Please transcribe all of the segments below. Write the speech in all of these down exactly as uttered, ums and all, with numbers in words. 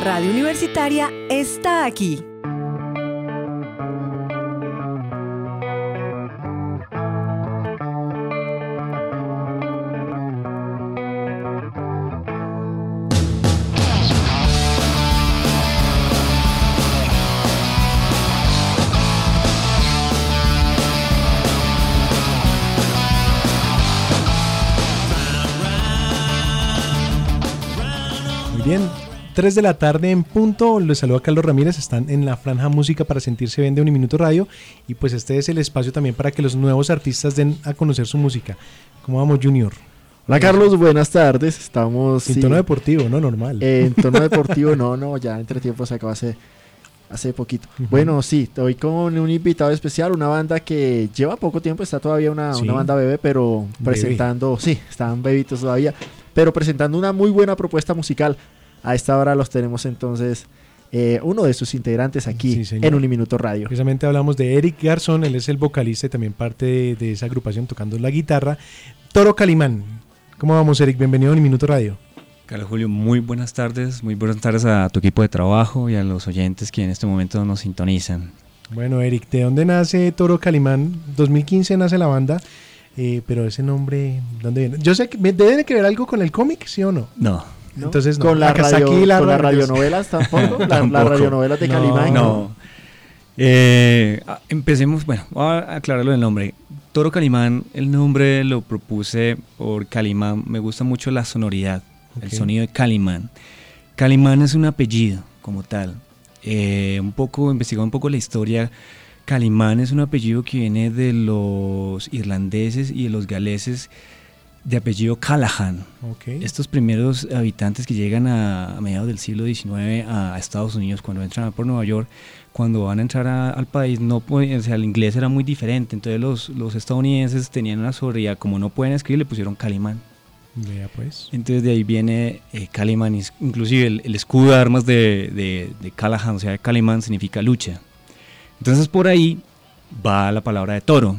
Radio Universitaria está aquí. Bien, tres de la tarde en punto, les saluda Carlos Ramírez, están en la franja Música para Sentirse Bien de Uniminuto Radio y pues este es el espacio también para que los nuevos artistas den a conocer su música. ¿Cómo vamos, Junior? Hola Carlos, buenas tardes, estamos... En sí, tono deportivo, ¿no? Normal. Eh, en tono deportivo, no, no, ya entre tiempo se acabó hace, hace poquito. Uh-huh. Bueno, sí, hoy con un invitado especial, una banda que lleva poco tiempo, está todavía una, sí. una banda bebé, pero presentando, bebé. sí, están bebitos todavía, pero presentando una muy buena propuesta musical. A esta hora los tenemos entonces eh, uno de sus integrantes aquí sí, en Uniminuto Radio. Precisamente hablamos de Eric Garzón, él es el vocalista y también parte de, de esa agrupación tocando la guitarra. Toro Calimán. ¿Cómo vamos, Eric? Bienvenido a Uniminuto Radio. Carlos Julio, muy buenas tardes, muy buenas tardes a tu equipo de trabajo y a los oyentes que en este momento nos sintonizan. Bueno, Eric, ¿de dónde nace Toro Calimán? dos mil quince nace la banda, eh, pero ese nombre, ¿dónde viene? Yo sé que debe que ver algo con el cómic, ¿sí o no? No. ¿No? Entonces no. Con la radio, la con las radionovelas tampoco, la, tampoco. Las radionovelas de no, Calimán. No. Eh, empecemos, bueno, voy a aclararlo del nombre. Toro Calimán, el nombre lo propuse por Calimán. Me gusta mucho la sonoridad, okay. El sonido de Calimán. Calimán es un apellido como tal. Eh, un poco, investigando un poco la historia. Calimán es un apellido que viene de los irlandeses y de los galeses, de apellido Callahan. Okay. Estos primeros habitantes que llegan a, a mediados del siglo diecinueve a, a Estados Unidos, cuando entran por Nueva York, cuando van a entrar a, al país, no pueden, o sea, el inglés era muy diferente, entonces los, los estadounidenses tenían una sonoridad, como no pueden escribir, le pusieron Calimán. Vea pues. Entonces de ahí viene eh, Calimán, inclusive el, el escudo de armas de, de, de Callahan, o sea, de Calimán significa lucha. Entonces por ahí va la palabra de toro.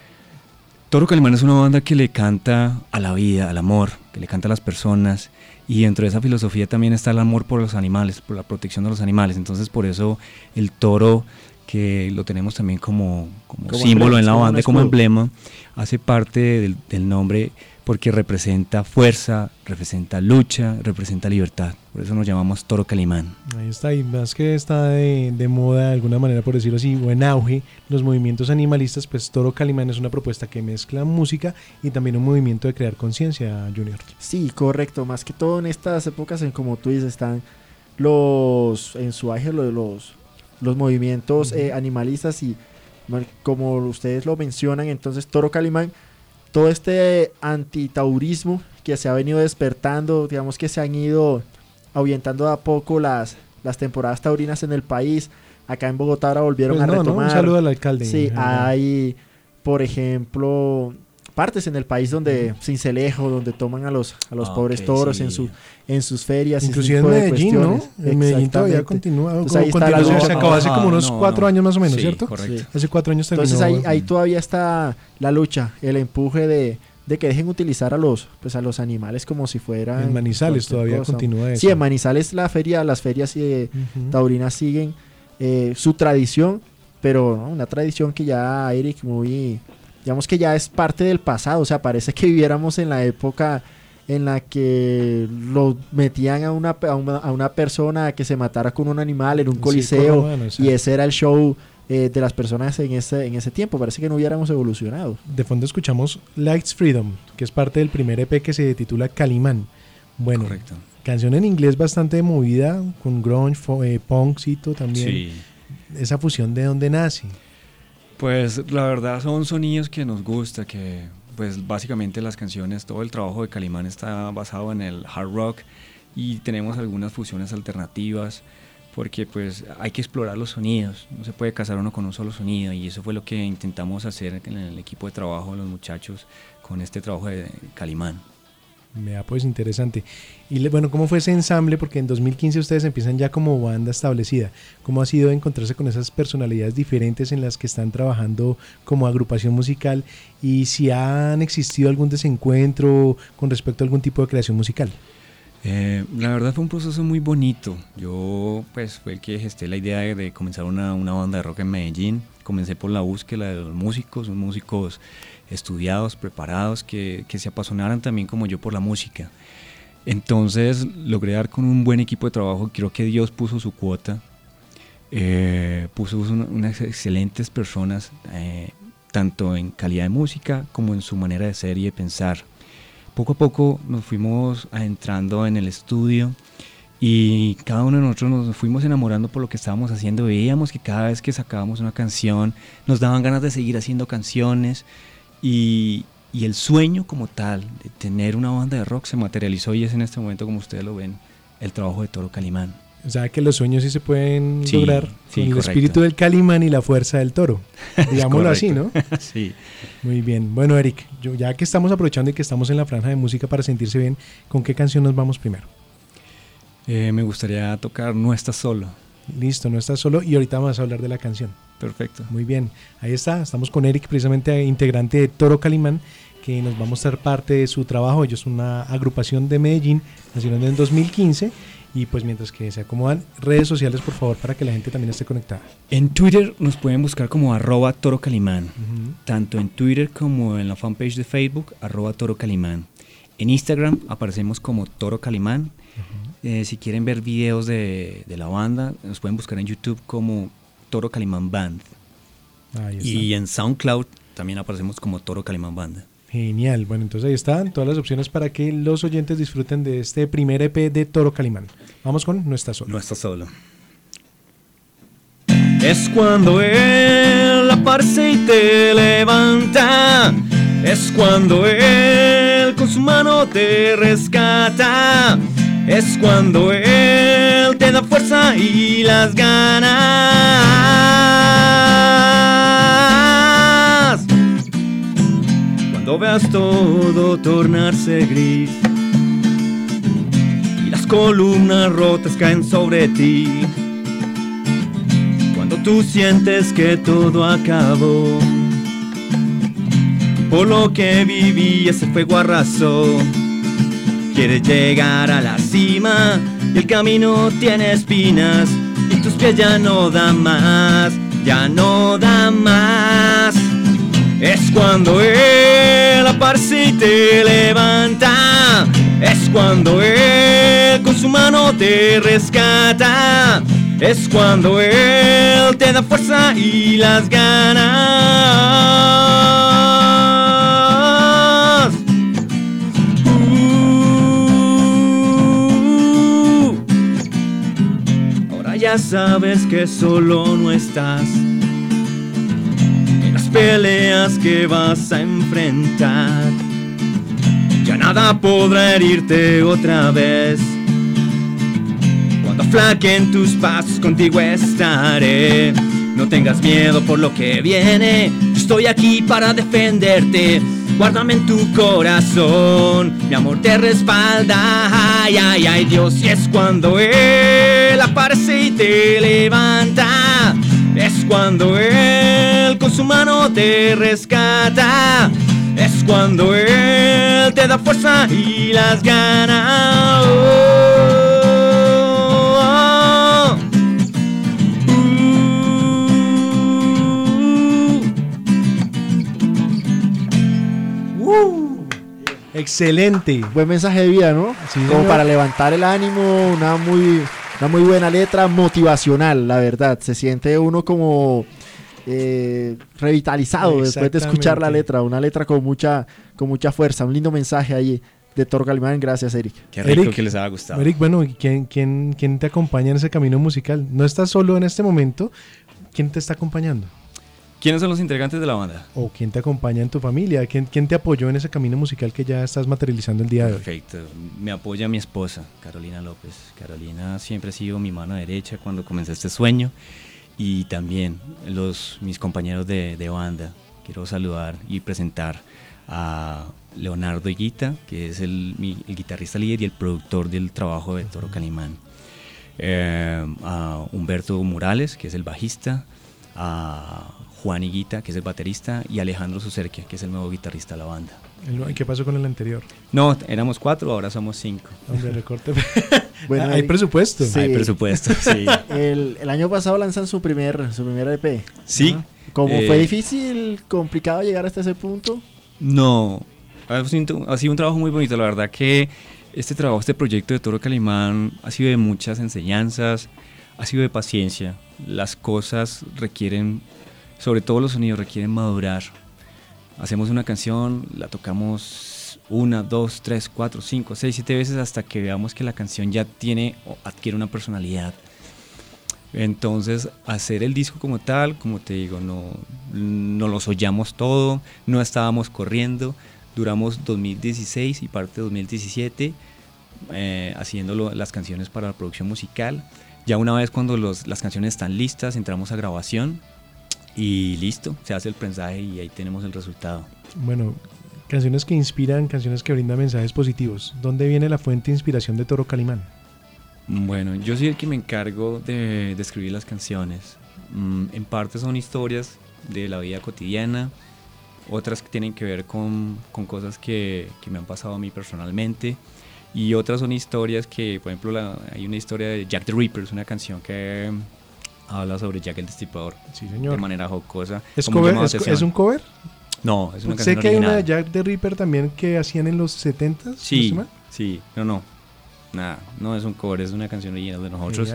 Toro Calimán es una banda que le canta a la vida, al amor, que le canta a las personas, y dentro de esa filosofía también está el amor por los animales, por la protección de los animales. Entonces por eso el toro, que lo tenemos también como, como, como símbolo emblema, en la banda, como emblema, hace parte del, del nombre porque representa fuerza, representa lucha, representa libertad. Por eso nos llamamos Toro Calimán. Ahí está, y más que está de, de moda de alguna manera, por decirlo así, o en auge, los movimientos animalistas, pues Toro Calimán es una propuesta que mezcla música y también un movimiento de crear conciencia, Junior. Sí, correcto, más que todo en estas épocas, en como tú dices, están los, en su auge los, los, los movimientos uh-huh. eh, animalistas y como ustedes lo mencionan, entonces Toro Calimán, todo este antitaurismo que se ha venido despertando, digamos que se han ido ahuyentando de a poco las, las temporadas taurinas en el país. Acá en Bogotá ahora volvieron pues a no, retomar. ¿no? Un saludo al alcalde. Sí, hay, por ejemplo, partes en el país donde uh-huh. Cincelejo, donde toman a los a los ah, pobres okay, toros sí. en su en sus ferias. Inclusive en Medellín, ¿no? En Medellín todavía continúa. Entonces, ahí está la lucha. Se acabó hace como unos no, cuatro no. años más o menos, sí, ¿cierto? Correcto. Sí. Hace cuatro años terminó. Entonces ahí, ahí todavía está la lucha, el empuje de de que dejen utilizar a los pues a los animales como si fueran en Manizales todavía cosa. Continúa eso. Sí, en Manizales la feria, las ferias eh, uh-huh. taurinas siguen eh, su tradición, pero ¿no? una tradición que ya, Eric, muy digamos que ya es parte del pasado, o sea, parece que viviéramos en la época en la que lo metían a una a una, a una persona que se matara con un animal en un coliseo romano, y ese era el show Eh, de las personas en ese, en ese tiempo. Parece que no hubiéramos evolucionado. De fondo escuchamos Lights Freedom, que es parte del primer E P que se titula Calimán. Bueno, correcto. Canción en inglés bastante movida, con grunge, fo- eh, punkcito también. Sí. Esa fusión, ¿de dónde nace? Pues la verdad son sonidos que nos gusta, que pues básicamente las canciones, todo el trabajo de Calimán está basado en el hard rock y tenemos algunas fusiones alternativas, porque pues hay que explorar los sonidos, no se puede casar uno con un solo sonido, y eso fue lo que intentamos hacer en el equipo de trabajo de los muchachos con este trabajo de Calimán. Vea, pues interesante. Y le, bueno, ¿cómo fue ese ensamble? Porque en dos mil quince ustedes empiezan ya como banda establecida. ¿Cómo ha sido encontrarse con esas personalidades diferentes en las que están trabajando como agrupación musical? Y si han existido algún desencuentro con respecto a algún tipo de creación musical. Eh, la verdad fue un proceso muy bonito. Yo pues fue el que gesté la idea de, de comenzar una, una banda de rock en Medellín. Comencé por la búsqueda de los músicos, unos músicos estudiados, preparados, que, que se apasionaran también como yo por la música. Entonces logré dar con un buen equipo de trabajo. Creo que Dios puso su cuota, eh, puso una, unas excelentes personas, eh, tanto en calidad de música como en su manera de ser y de pensar. Poco a poco nos fuimos adentrando en el estudio y cada uno de nosotros nos fuimos enamorando por lo que estábamos haciendo. Veíamos que cada vez que sacábamos una canción nos daban ganas de seguir haciendo canciones y, y el sueño como tal de tener una banda de rock se materializó y es en este momento, como ustedes lo ven, el trabajo de Toro Calimán. O sea que los sueños sí se pueden Sí, lograr sí, con el correcto. espíritu del Calimán y la fuerza del toro. Digámoslo así, ¿no? Sí. Muy bien. Bueno, Eric, yo, ya que estamos aprovechando y que estamos en la franja de música para sentirse bien, ¿con qué canción nos vamos primero? Eh, me gustaría tocar No Estás Solo. Listo, no estás solo y ahorita vamos a hablar de la canción. Perfecto. Muy bien, ahí está, estamos con Eric, precisamente integrante de Toro Calimán, que nos va a mostrar parte de su trabajo. Ellos son una agrupación de Medellín, nacieron en dos mil quince y pues mientras que se acomodan, redes sociales por favor para que la gente también esté conectada. En Twitter nos pueden buscar como arroba Toro Calimán, Uh-huh. tanto en Twitter como en la fanpage de Facebook, arroba Toro Calimán. En Instagram aparecemos como Toro Calimán. Uh-huh. Eh, si quieren ver videos de, de la banda, nos pueden buscar en YouTube como Toro Calimán Band. Ahí está. Y en SoundCloud también aparecemos como Toro Calimán Band. Genial, bueno, entonces ahí están todas las opciones para que los oyentes disfruten de este primer E P de Toro Calimán. Vamos con No Estás Solo. No Estás Solo. Es cuando él aparece y te levanta. Es cuando él con su mano te rescata. Es cuando él te da fuerza y las ganas. Cuando veas todo tornarse gris y las columnas rotas caen sobre ti. Cuando tú sientes que todo acabó, por lo que viví ese fuego arrasó. Quieres llegar a la cima y el camino tiene espinas y tus pies ya no dan más, ya no dan más. Es cuando él aparece y te levanta. Es cuando él con su mano te rescata. Es cuando él te da fuerza y las ganas. Uh, ahora ya sabes que solo no estás en las peleas que vas a enfrentar. Ya nada podrá herirte otra vez. Cuando flaquen tus pasos, contigo estaré. No tengas miedo por lo que viene. Yo estoy aquí para defenderte. Guárdame en tu corazón. Mi amor te respalda. Ay, ay, ay, Dios. Y es cuando Él aparece y te levanta. Es cuando Él con su mano te rescata. Es cuando Él te da fuerza y las ganas. Oh. Excelente. Buen mensaje de vida, ¿no? Sí, Como señor. para levantar el ánimo, una muy, una muy buena letra motivacional, la verdad. Se siente uno como eh, revitalizado después de escuchar la Exactamente. letra. Una letra con mucha, con mucha fuerza. Un lindo mensaje ahí de Toro Calimán. Gracias, Eric. Qué rico Eric, que les haya gustado. Eric, bueno, ¿quién, quién, ¿quién te acompaña en ese camino musical? No estás solo en este momento. ¿Quién te está acompañando? ¿Quiénes son los integrantes de la banda? ¿O quién te acompaña en tu familia? ¿Quién, quién te apoyó en ese camino musical que ya estás materializando el día de hoy? Perfecto. Me apoya mi esposa, Carolina López. Carolina siempre ha sido mi mano derecha cuando comencé este sueño. Y también los, mis compañeros de, de banda. Quiero saludar y presentar a Leonardo Higuita, que es el, mi, el guitarrista líder y el productor del trabajo de Toro Calimán. Eh, a Humberto Morales, que es el bajista. a Juan Higuita, que es el baterista, y Alejandro Sucerquia, que es el nuevo guitarrista de la banda. ¿Y qué pasó con el anterior? No, éramos cuatro, ahora somos cinco. Hombre, recorte. Bueno, hay presupuesto. Sí. Hay presupuesto, sí. El, el año pasado lanzan su primer, su primer E P. Sí. Ajá. ¿Cómo eh, fue difícil, complicado llegar hasta ese punto? No, ha sido, ha sido un trabajo muy bonito. La verdad que este trabajo, este proyecto de Toro Calimán ha sido de muchas enseñanzas, ha sido de paciencia. Las cosas requieren, sobre todo los sonidos, requieren madurar. Hacemos una canción, la tocamos una, dos, tres, cuatro, cinco, seis, siete veces hasta que veamos que la canción ya tiene o adquiere una personalidad. Entonces, hacer el disco como tal, como te digo, no, no lo soñamos todo, no estábamos corriendo. Duramos dos mil dieciséis y parte de dos mil diecisiete eh, haciendo lo, las canciones para la producción musical. Ya una vez cuando los, las canciones están listas, entramos a grabación. Y listo, se hace el prensaje y ahí tenemos el resultado. Bueno, canciones que inspiran, canciones que brindan mensajes positivos. ¿Dónde viene la fuente de inspiración de Toro Calimán? Bueno, yo soy el que me encargo de, de escribir las canciones. Mm, en parte son historias de la vida cotidiana, otras que tienen que ver con, con cosas que, que me han pasado a mí personalmente, y otras son historias que, por ejemplo, la, hay una historia de Jack the Ripper, es una canción que habla sobre Jack el Destripador. Sí, señor. De manera jocosa. ¿Es, cover, es, ¿Es un cover? No, es una sé canción que original. hay una de Jack the Ripper también que hacían en los setentas. Sí, ¿no sí, no, no, nada, no es un cover, es una canción original de nosotros.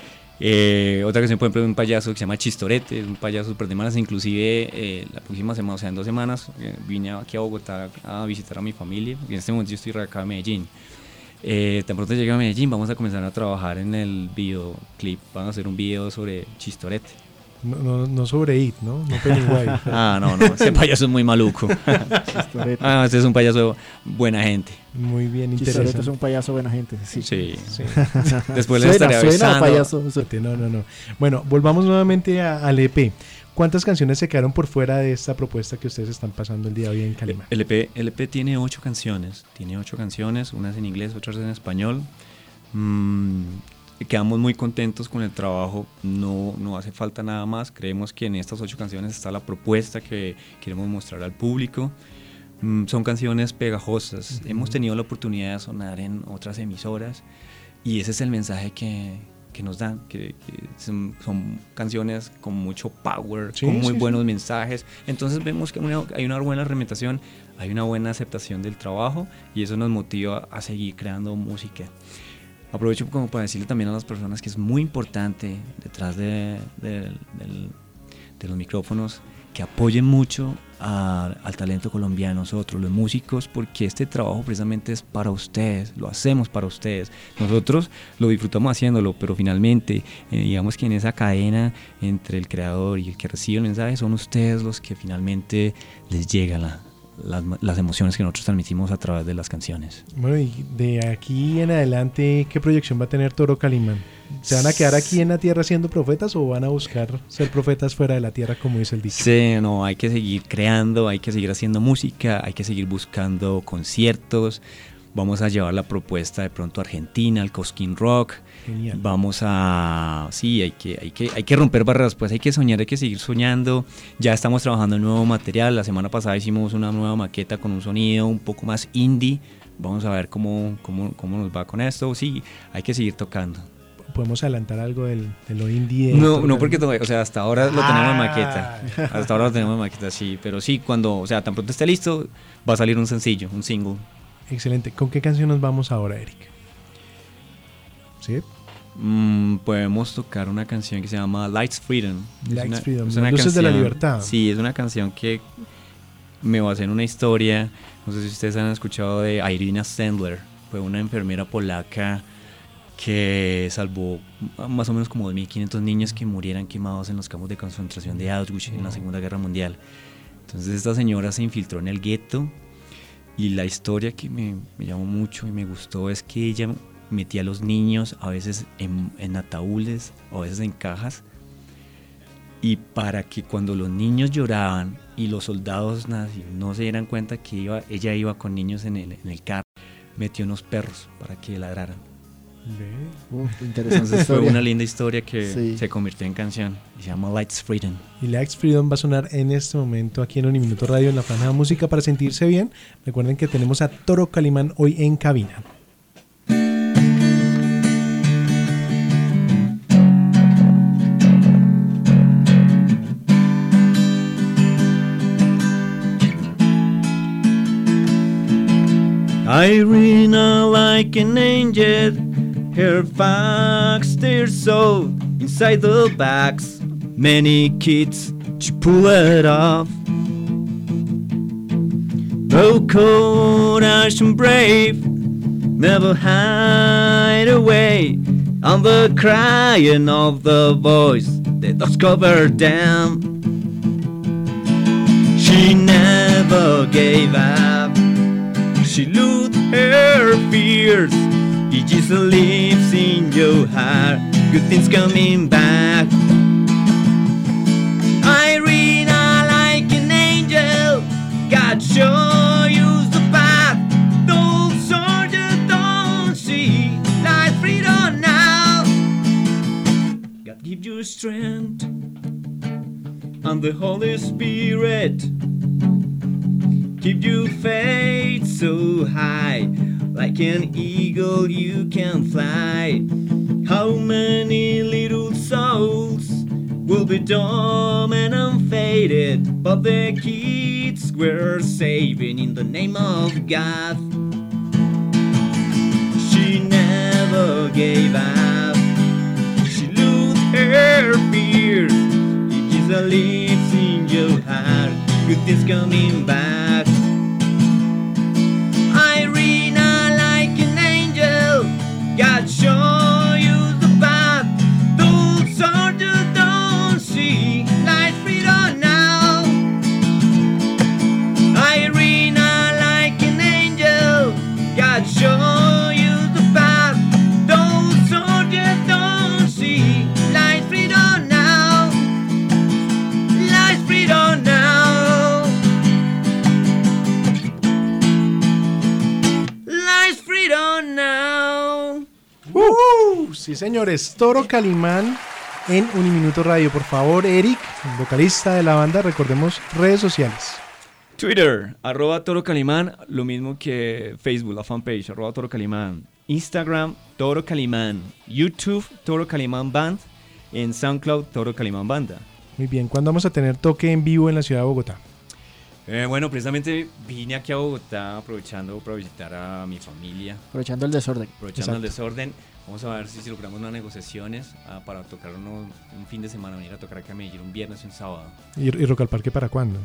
Eh, otra canción, por ejemplo, de un payaso que se llama Chistorete, es un payaso súper de malas, inclusive eh, la próxima semana, o sea, en dos semanas, eh, vine aquí a Bogotá a visitar a mi familia, y en este momento yo estoy radicado en Medellín. Eh, tan pronto llegue a Medellín, vamos a comenzar a trabajar en el videoclip, vamos a hacer un video sobre Chistorete. No, no, no sobre It, ¿no? No Pennywise. Ah, no, no, ese payaso es muy maluco. Ah, este es un payaso buena gente. Muy bien, Chistorete interesante. es un payaso buena gente. Sí. Sí. Sí. Después le estaré suena avisando. payaso. No, no, no. Bueno, volvamos nuevamente a, al E P. ¿Cuántas canciones se quedaron por fuera de esta propuesta que ustedes están pasando el día de hoy en Calimán? El E P, el E P tiene ocho canciones, tiene ocho canciones, unas en inglés, otras en español. Mm, quedamos muy contentos con el trabajo, no, no hace falta nada más. Creemos que en estas ocho canciones está la propuesta que queremos mostrar al público. Mm, son canciones pegajosas, uh-huh. Hemos tenido la oportunidad de sonar en otras emisoras y ese es el mensaje que... que nos dan, que, que son, son canciones con mucho power, sí, con muy sí, buenos sí. mensajes. Entonces vemos que una, hay una buena representación, hay una buena aceptación del trabajo y eso nos motiva a seguir creando música. Aprovecho como para decirle también a las personas que es muy importante detrás de, de, de, de los micrófonos que apoyen mucho a, al talento colombiano, nosotros los músicos, porque este trabajo precisamente es para ustedes, lo hacemos para ustedes, nosotros lo disfrutamos haciéndolo, pero finalmente eh, digamos que en esa cadena entre el creador y el que recibe el mensaje son ustedes los que finalmente les llega la, las, las emociones que nosotros transmitimos a través de las canciones. Bueno, y de aquí en adelante, ¿qué proyección va a tener Toro Calimán? ¿Se van a quedar aquí en la tierra siendo profetas o van a buscar ser profetas fuera de la tierra, como dice el dicho? Sí, no, hay que seguir creando, hay que seguir haciendo música, hay que seguir buscando conciertos. Vamos a llevar la propuesta de pronto a Argentina, al Cosquín Rock. Genial. Vamos a... Sí, hay que, hay, que, hay que romper barreras, pues hay que soñar, hay que seguir soñando. Ya estamos trabajando en nuevo material. La semana pasada hicimos una nueva maqueta con un sonido un poco más indie. Vamos a ver cómo, cómo, cómo nos va con esto. Sí, hay que seguir tocando. ¿Podemos adelantar algo del, de lo indie? No, no porque o sea, hasta ahora lo tenemos en maqueta. Hasta ahora lo tenemos en maqueta, sí. Pero sí, cuando, o sea, tan pronto esté listo, va a salir un sencillo, un single. Excelente. ¿Con qué canción nos vamos ahora, Eric? ¿Sí? Mm, podemos tocar una canción que se llama Lights Freedom. Lights es una, Freedom, es una Luces canción, de la Libertad. Sí, es una canción que me basé en una historia. No sé si ustedes han escuchado de Irina Sendler. Fue una enfermera polaca que salvó más o menos como dos mil quinientos niños que murieran quemados en los campos de concentración de Auschwitz en la Segunda Guerra Mundial. Entonces esta señora se infiltró en el gueto y la historia que me, me llamó mucho y me gustó es que ella metía a los niños a veces en, en ataúdes, a veces en cajas, y para que cuando los niños lloraban y los soldados nazis no se dieran cuenta que iba, ella iba con niños en el, en el carro, metió unos perros para que ladraran. Uf, interesante Entonces fue historia. una linda historia que Sí. se convirtió en canción. Y se llama Lights Freedom. Y Lights Freedom va a sonar en este momento aquí en Uniminuto Radio en la franja de música para sentirse bien. Recuerden que tenemos a Toro Calimán hoy en cabina. Irina like an angel, her facts they're so inside the bags. Many kids to pull it off. Though courage and brave, never hide away on the crying of the voice that does cover them. She never gave up. She lost her fears. It just lives in your heart. Good things coming back. Irina like an angel. God show you the path. Those soldiers don't see life freedom now. God give you strength and the Holy Spirit. Keep your faith so high, like an eagle you can fly. How many little souls will be dumb and unfaded, but the kids we're saving in the name of God. She never gave up. She lost her fears. It is a lives in your heart. Good things coming back. Irina like an angel. God show you the path. Those soldiers don't see light freedom now. Irina like an angel. God show you the path. Those soldiers don't see light freedom now. Light freedom now. Light freedom now. ¡Uh! Sí, señores, Toro Calimán en Uniminuto Radio. Por favor, Eric, vocalista de la banda, recordemos redes sociales. Twitter, arroba Toro Calimán, lo mismo que Facebook, la fanpage, arroba Toro Calimán. Instagram, Toro Calimán. YouTube, Toro Calimán Band. En SoundCloud, Toro Calimán Banda. Muy bien, ¿cuándo vamos a tener toque en vivo en la ciudad de Bogotá? Eh, bueno, precisamente vine aquí a Bogotá aprovechando para visitar a mi familia, Aprovechando el desorden. aprovechando el Exacto. desorden. Vamos a ver si, si logramos unas negociaciones ah, para tocar uno- un fin de semana, venir a tocar acá a Medellín un viernes y un sábado. ¿Y, y Rock al Parque para cuándo?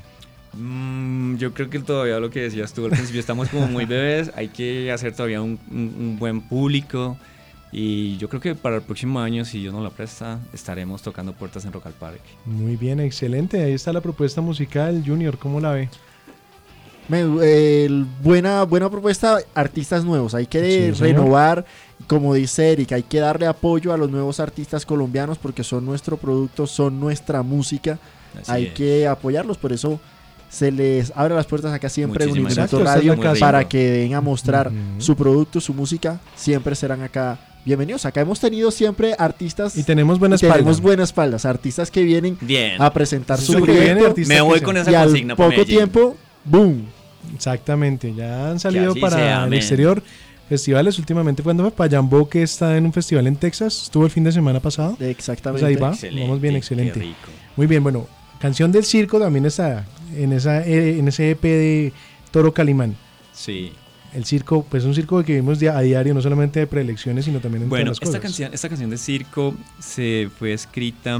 Mm, yo creo que todavía lo que decías tú al principio, estamos como muy bebés, hay que hacer todavía un, un- un buen público y yo creo que para el próximo año, si Dios nos la presta, estaremos tocando puertas en Rock al Parque. Muy bien, excelente. Ahí está la propuesta musical. Junior, ¿cómo la ve? Me- eh, buena, buena propuesta, artistas nuevos. Hay que Sí, señor. renovar, como dice Eric, hay que darle apoyo a los nuevos artistas colombianos porque son nuestro producto, son nuestra música. Así Hay es. que apoyarlos, por eso se les abre las puertas acá siempre en Muchísimas Uniminuto gracias. Radio Exacto, esta es la para casa. que vengan a mostrar Ujú. su producto, su música. Siempre serán acá bienvenidos. Acá hemos tenido siempre artistas Y tenemos buena y tenemos espalda. buenas espaldas, artistas que vienen Bien. a presentar Eso su es lo que viene, proyecto artista Me que voy sea. con y esa al consigna para poco Medellín. tiempo, ¡boom! Exactamente, ya han salido así para sea, el amén. exterior. Festivales últimamente, cuando fue Payambo, que está en un festival en Texas, estuvo el fin de semana pasado. Exactamente. Pues ahí va. Excelente, Vamos bien, qué excelente. rico. Muy bien, bueno, Canción del Circo también está en, esa, eh, en ese E P de Toro Calimán. Sí. El circo, pues un circo que vivimos dia- a diario, no solamente de preelecciones, sino también en Bueno, todas las esta cosas. canción, esta canción de circo se fue escrita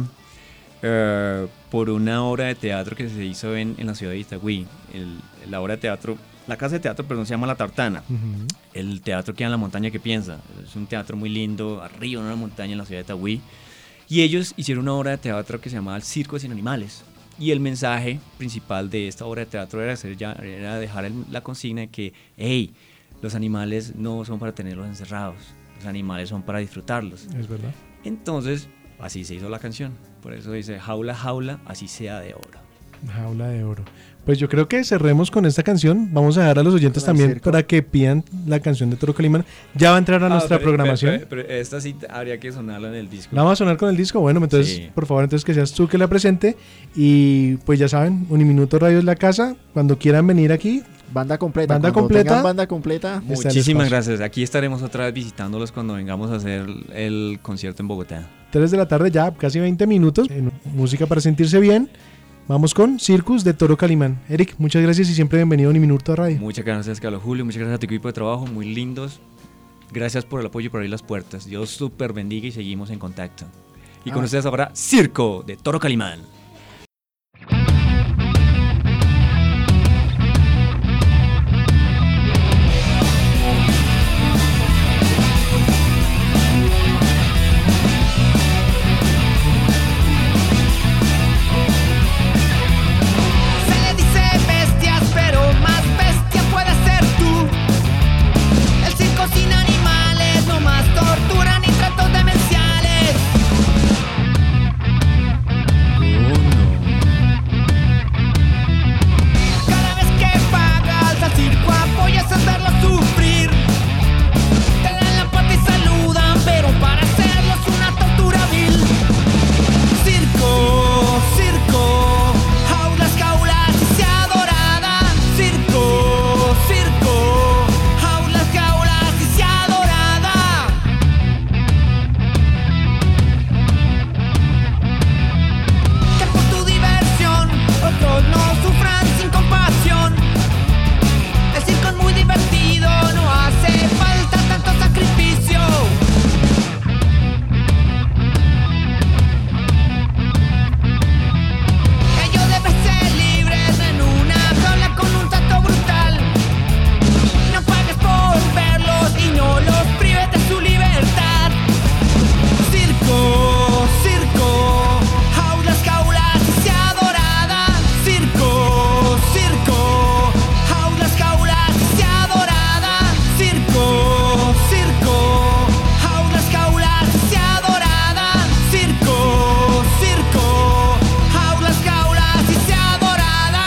eh, por una obra de teatro que se hizo en, en la ciudad de Itagüí. El- la obra de teatro, la casa de teatro, perdón, se llama La Tartana. Ujú. El teatro queda en la montaña que piensa. Es un teatro muy lindo, arriba en una montaña en la ciudad de Itagüí. Y ellos hicieron una obra de teatro que se llamaba El Circo sin Animales. Y el mensaje principal de esta obra de teatro era, hacer ya, era dejar el- la consigna de que, hey, los animales no son para tenerlos encerrados, los animales son para disfrutarlos. Es verdad. Entonces, así se hizo la canción. Por eso dice, jaula, jaula, así sea de oro. Jaula de oro. Pues yo creo que cerremos con esta canción. Vamos a dejar a los oyentes Con el también circo. para que pidan la canción de Toro Calimán. Ya va a entrar a Ah, nuestra pero- programación. Pero, pero- pero esta sí habría que sonarla en el disco. ¿La vamos a sonar con el disco? Bueno, entonces, Sí. por favor, entonces que seas tú que la presente. Y pues ya saben, Uniminuto Radio es la casa. Cuando quieran venir aquí, Banda completa. Banda Cuando completa. tengan banda completa. está el Muchísimas espacio. gracias. Aquí estaremos otra vez visitándolos cuando vengamos a hacer el concierto en Bogotá. tres de la tarde ya, casi veinte minutos. En música para sentirse bien. Vamos con Circus de Toro Calimán. Eric, muchas gracias y siempre bienvenido a Uniminuto Radio. Muchas gracias, Carlos Julio. Muchas gracias a tu equipo de trabajo. Muy lindos. Gracias por el apoyo y por abrir las puertas. Dios súper bendiga y seguimos en contacto. Y con Ah. ustedes ahora, Circo de Toro Calimán. Se le dice bestias, pero más bestia puedes ser tú. El circo sin animales, no más tortura ni tratos demenciales. Cada vez que pagas al circo apoyas en verlo sufrir. Te dan la pata y saludan, pero para hacerlo es una tortura vil. Circo, circo, jaulas, jaulas y se adorada. Circo, circo, jaulas, jaulas y se adorada. Que por tu diversión otros no sufran sin compasión. El circo es muy divertido, no hace falta tanto sacrificio. Ellos deben ser libres en una jaula con un trato brutal. No pagues por verlos y no los prives de su libertad. Circo, circo, jaulas, jaulas y se adorada. Circo, circo, jaulas, jaulas y se adorada. Circo, circo, jaulas, jaulas y se adorada. Circo, circo, jaulas, jaulas y se adorada.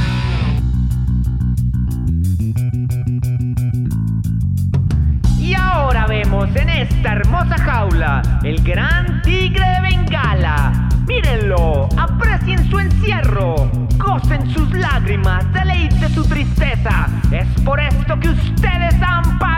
Y ahora vemos en esta hermosa jaula el gran tigre de Bengala. Mírenlo, aprecien su encierro, gocen sus lágrimas, deleite su tristeza. Es por esto que ustedes han pagado.